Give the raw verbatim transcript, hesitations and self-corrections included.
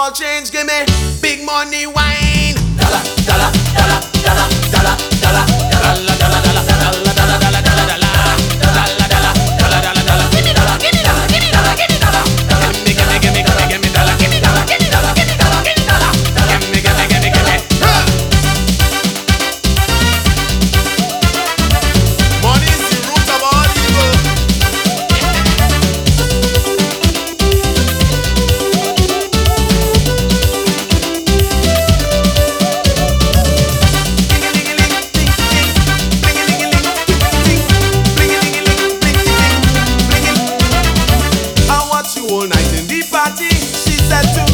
small change, give me big money wine. Dollar, dollar, dollar, dollar, dollar, dollar, dollar, dollar, dollar, dollar, dollar, dollar, dollar, dollar, dollar. Give me dollar, give me dollar, give me dollar, give me dollar. Give me, give me, give me, give me, give me dollar, give me dollar, give me dollar, give me dollar, give me dollar. Give me, give me, give me, give me. Money is the root of all evil. I watch you all night in the party. She said to